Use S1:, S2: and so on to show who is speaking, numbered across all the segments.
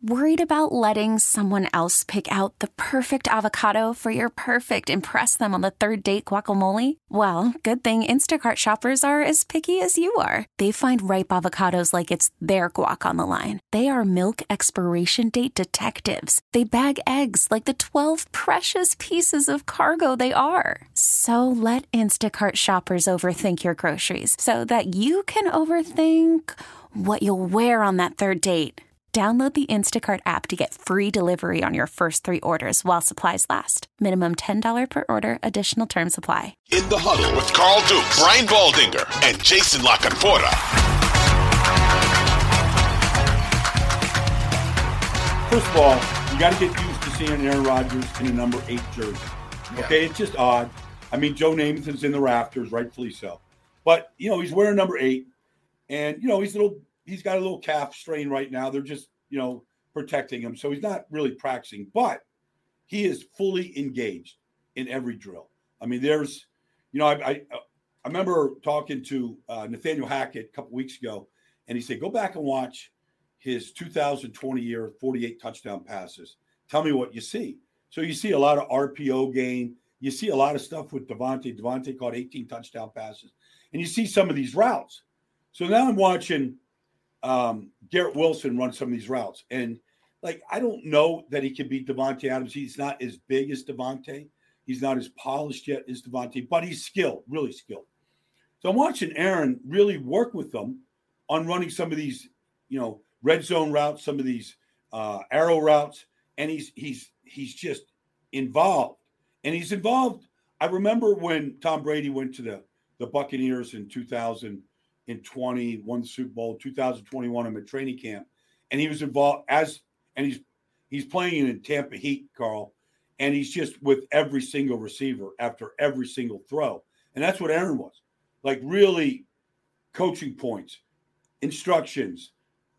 S1: Worried about letting someone else pick out the perfect avocado for your perfect impress them on the third date guacamole? Well, good thing Instacart shoppers are as picky as you are. They find ripe avocados like it's their guac on the line. They are milk expiration date detectives. They bag eggs like the 12 precious pieces of cargo they are. So let Instacart shoppers overthink your groceries so that you can overthink what you'll wear on that third date. Download the Instacart app to get free delivery on your first 3 orders while supplies last. Minimum $10 per order. Additional terms apply.
S2: In the Huddle with Carl Dukes, Brian Baldinger, and Jason La Canfora.
S3: First of all, you got to get used to seeing Aaron Rodgers in a number 8 jersey. Okay, It's just odd. I mean, Joe Namath's in the rafters, rightfully so. But, he's wearing number 8. And, he's got a little calf strain right now. They're just, protecting him. So he's not really practicing. But he is fully engaged in every drill. I mean, there's, I remember talking to Nathaniel Hackett a couple weeks ago, and he said, go back and watch his 2020 year 48 touchdown passes. Tell me what you see. So you see a lot of RPO gain. You see a lot of stuff with Devontae. Devontae caught 18 touchdown passes. And you see some of these routes. So now I'm watching Garrett Wilson run some of these routes. And, I don't know that he can beat Davante Adams. He's not as big as Devontae. He's not as polished yet as Devontae, but he's skilled, really skilled. So I'm watching Aaron really work with them on running some of these, red zone routes, some of these arrow routes, and he's just involved. And he's involved. I remember when Tom Brady went to the Buccaneers in 2020, won the Super Bowl, 2021 in a training camp, and he was involved he's playing in Tampa Heat, Carl, and he's just with every single receiver after every single throw. And that's what Aaron was. Really coaching points, instructions,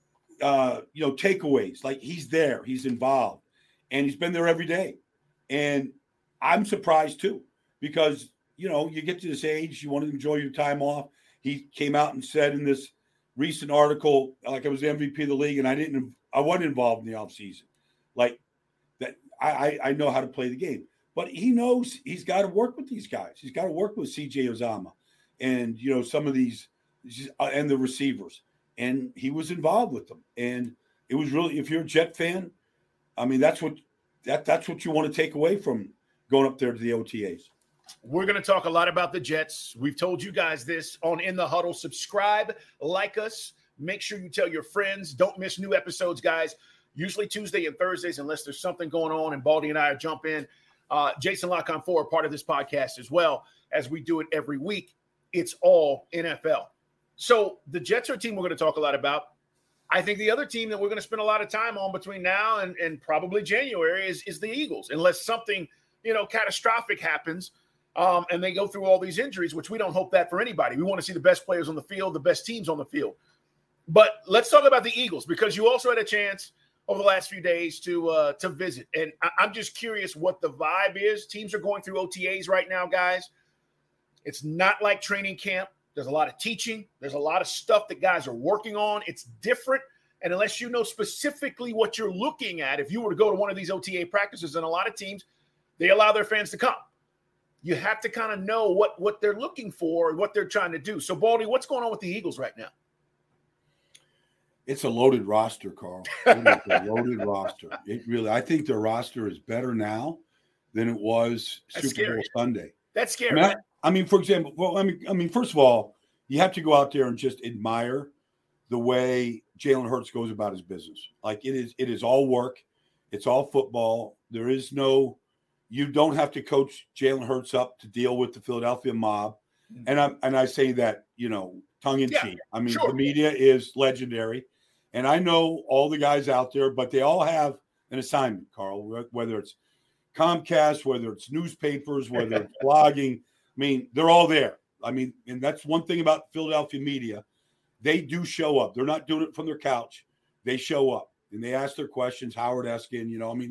S3: takeaways. He's there, he's involved, and he's been there every day. And I'm surprised too, because, you get to this age, you want to enjoy your time off. He came out and said in this recent article, I was the MVP of the league, and I wasn't involved in the offseason. That I know how to play the game. But he knows he's got to work with these guys. He's got to work with C.J. Uzomah and, some of these and the receivers. And he was involved with them. And it was really, if you're a Jet fan, I mean, that's what you want to take away from going up there to the OTAs.
S4: We're going to talk a lot about the Jets. We've told you guys this on In the Huddle. Subscribe, like us. Make sure you tell your friends. Don't miss new episodes, guys. Usually Tuesday and Thursdays, unless there's something going on and Baldy and I jump in. Jason La Canfora are part of this podcast as well, as we do it every week. It's all NFL. So the Jets are a team we're going to talk a lot about. I think the other team that we're going to spend a lot of time on between now and probably January is the Eagles, unless something, catastrophic happens. And they go through all these injuries, which we don't hope that for anybody. We want to see the best players on the field, the best teams on the field. But let's talk about the Eagles, because you also had a chance over the last few days to visit. And I'm just curious what the vibe is. Teams are going through OTAs right now, guys. It's not like training camp. There's a lot of teaching. There's a lot of stuff that guys are working on. It's different. And unless you know specifically what you're looking at, if you were to go to one of these OTA practices, and a lot of teams, they allow their fans to come. You have to kind of know what they're looking for and what they're trying to do. So, Baldy, what's going on with the Eagles right now?
S3: It's a loaded roster, Carl. It is a loaded roster. It really, I think their roster is better now than it was Super Bowl Sunday.
S4: That's scary.
S3: I mean, for example, first of all, you have to go out there and just admire the way Jalen Hurts goes about his business. It is all work. It's all football. There is no, you don't have to coach Jalen Hurts up to deal with the Philadelphia mob. And I say that, tongue in cheek. I mean, The media is legendary. And I know all the guys out there, but they all have an assignment, Carl, whether it's Comcast, whether it's newspapers, whether it's blogging. I mean, they're all there. I mean, and that's one thing about Philadelphia media. They do show up. They're not doing it from their couch. They show up and they ask their questions. Howard Eskin,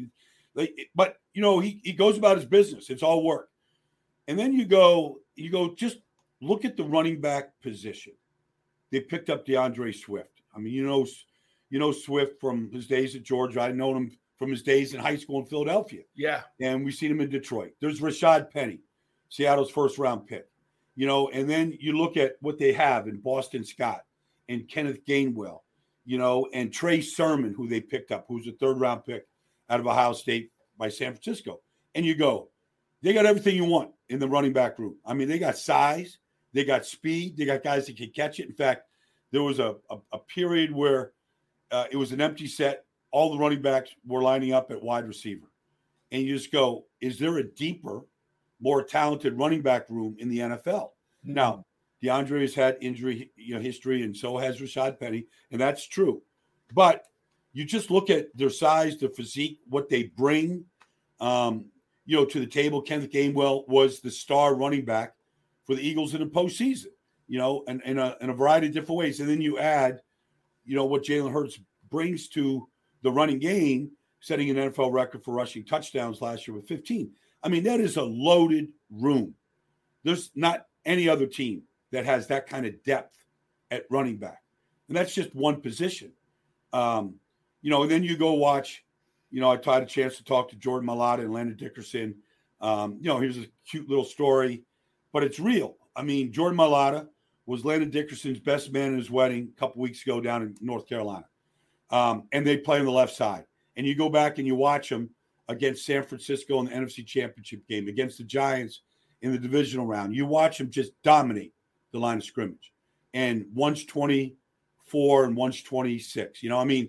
S3: but he goes about his business. It's all work. And then you go, just look at the running back position. They picked up DeAndre Swift. I mean, you know Swift from his days at Georgia. I've known him from his days in high school in Philadelphia.
S4: Yeah.
S3: And we've seen him in Detroit. There's Rashad Penny, Seattle's first-round pick. You know, and then you look at what they have in Boston Scott and Kenneth Gainwell, you know, and Trey Sermon, who they picked up, who's a third-round pick out of Ohio State by San Francisco. And you go, they got everything you want in the running back room. I mean, they got size, they got speed, they got guys that can catch it. In fact, there was a period where it was an empty set. All the running backs were lining up at wide receiver. And you just go, is there a deeper, more talented running back room in the NFL? Mm-hmm. Now, DeAndre has had injury, history, and so has Rashad Penny, and that's true. But you just look at their size, their physique, what they bring, to the table. Kenneth Gainwell was the star running back for the Eagles in the postseason, and in a variety of different ways. And then you add, what Jalen Hurts brings to the running game, setting an NFL record for rushing touchdowns last year with 15. I mean, that is a loaded room. There's not any other team that has that kind of depth at running back. And that's just one position. And then you go watch, I had a chance to talk to Jordan Mailata and Landon Dickerson. Here's a cute little story, but it's real. I mean, Jordan Mailata was Landon Dickerson's best man at his wedding a couple weeks ago down in North Carolina. And they play on the left side. And you go back and you watch them against San Francisco in the NFC Championship game, against the Giants in the divisional round. You watch them just dominate the line of scrimmage. And one's 24 and one's 26.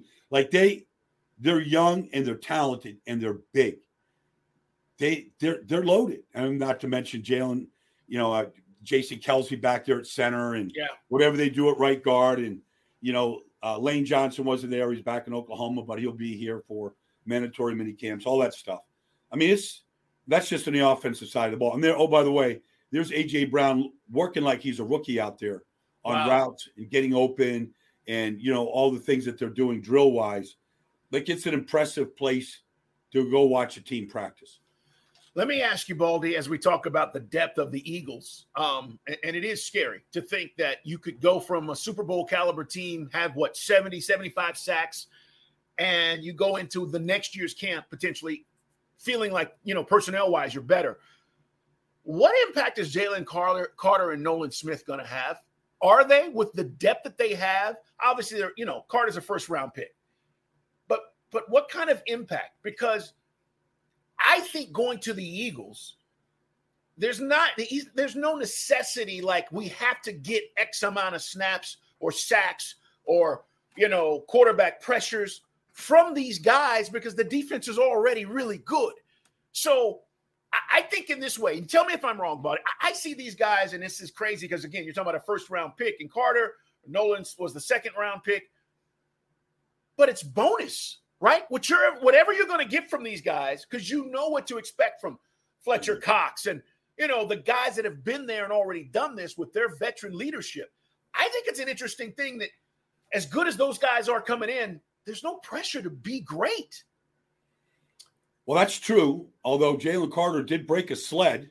S3: They're young and they're talented and they're big. They're loaded. And not to mention Jalen, Jason Kelsey back there at center and whatever they do at right guard. And, Lane Johnson wasn't there. He's back in Oklahoma, but he'll be here for mandatory mini camps, all that stuff. I mean, that's just on the offensive side of the ball. And there, by the way, there's A.J. Brown working like he's a rookie out there on routes and getting open and, all the things that they're doing drill-wise. Like, it's an impressive place to go watch a team practice.
S4: Let me ask you, Baldy, as we talk about the depth of the Eagles, and it is scary to think that you could go from a Super Bowl caliber team, have 70, 75 sacks, and you go into the next year's camp potentially feeling like, personnel-wise, you're better. What impact is Jalen Carter and Nolan Smith going to have? Are they, with the depth that they have? Obviously, they're, Carter's a first-round pick. But what kind of impact? Because I think going to the Eagles, there's no necessity like we have to get X amount of snaps or sacks or, quarterback pressures from these guys because the defense is already really good. So I think in this way, and tell me if I'm wrong, buddy, I see these guys, and this is crazy because, again, you're talking about a first-round pick, and Carter, Nolan was the second-round pick, but it's bonus. Right? Whatever you're going to get from these guys, because you know what to expect from Fletcher Cox and, the guys that have been there and already done this with their veteran leadership. I think it's an interesting thing that as good as those guys are coming in, there's no pressure to be great.
S3: Well, that's true. Although Jalen Carter did break a sled,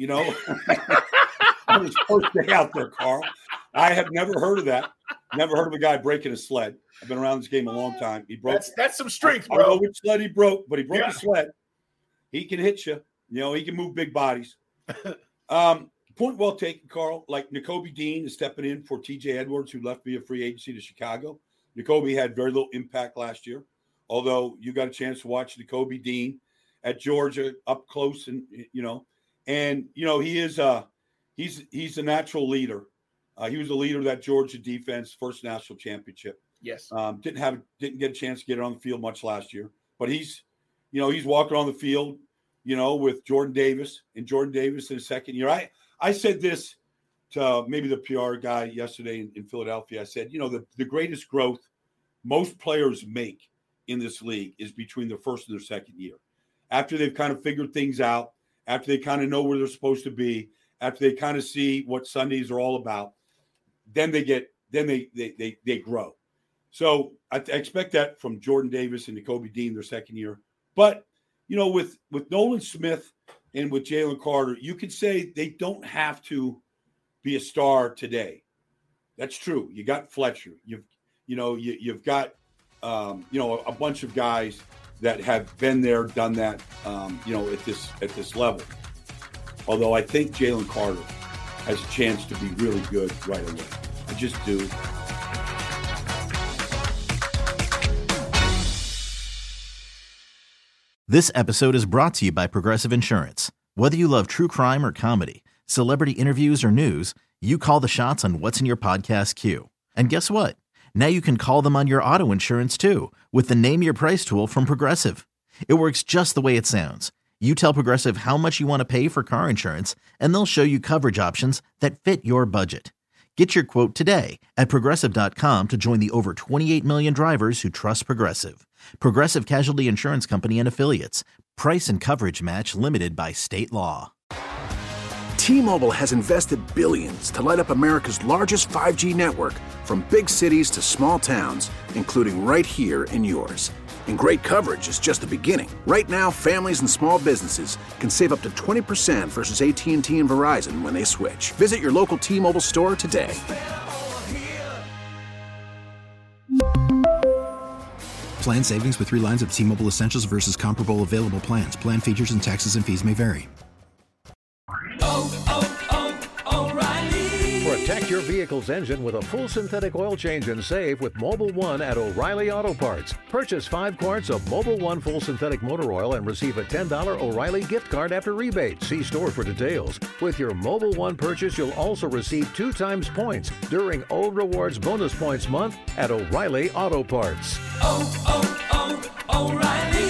S3: on his first day out there, Carl. I have never heard of that. Never heard of a guy breaking a sled. I've been around this game a long time. He broke.
S4: That's some strength, bro.
S3: I don't know which sled he broke, but he broke a sled. He can hit you. He can move big bodies. Point well taken, Carl. Like Nakobe Dean is stepping in for T.J. Edwards, who left via free agency to Chicago. Nakobe had very little impact last year, although you got a chance to watch Nakobe Dean at Georgia up close, and he is he's a natural leader. He was a leader of that Georgia defense, first national championship.
S4: Yes.
S3: Didn't get a chance to get it on the field much last year, but he's walking on the field, with Jordan Davis in his second year. I said this to maybe the PR guy yesterday in Philadelphia. I said, the greatest growth most players make in this league is between their first and their second year. After they've kind of figured things out, after they kind of know where they're supposed to be, after they kind of see what Sundays are all about, then they grow. So I expect that from Jordan Davis and Nakobe Dean their second year. But, with Nolan Smith and with Jalen Carter, you could say they don't have to be a star today. That's true. You got Fletcher. You've got a bunch of guys that have been there, done that, at this level. Although I think Jalen Carter has a chance to be really good right away. I just do.
S5: This episode is brought to you by Progressive Insurance. Whether you love true crime or comedy, celebrity interviews or news, you call the shots on what's in your podcast queue. And guess what? Now you can call them on your auto insurance too with the Name Your Price tool from Progressive. It works just the way it sounds. You tell Progressive how much you want to pay for car insurance, and they'll show you coverage options that fit your budget. Get your quote today at Progressive.com to join the over 28 million drivers who trust Progressive. Progressive Casualty Insurance Company and Affiliates. Price and coverage match limited by state law.
S6: T-Mobile has invested billions to light up America's largest 5G network, from big cities to small towns, including right here in yours. And great coverage is just the beginning. Right now, families and small businesses can save up to 20% versus AT&T and Verizon when they switch. Visit your local T-Mobile store today.
S7: Plan savings with 3 lines of T-Mobile Essentials versus comparable available plans. Plan features and taxes and fees may vary.
S8: Protect your vehicle's engine with a full synthetic oil change and save with Mobil 1 at O'Reilly Auto Parts. Purchase 5 quarts of Mobil 1 full synthetic motor oil and receive a $10 O'Reilly gift card after rebate. See store for details. With your Mobil 1 purchase, you'll also receive 2 times points during Old Rewards Bonus Points Month at O'Reilly Auto Parts.
S9: O'Reilly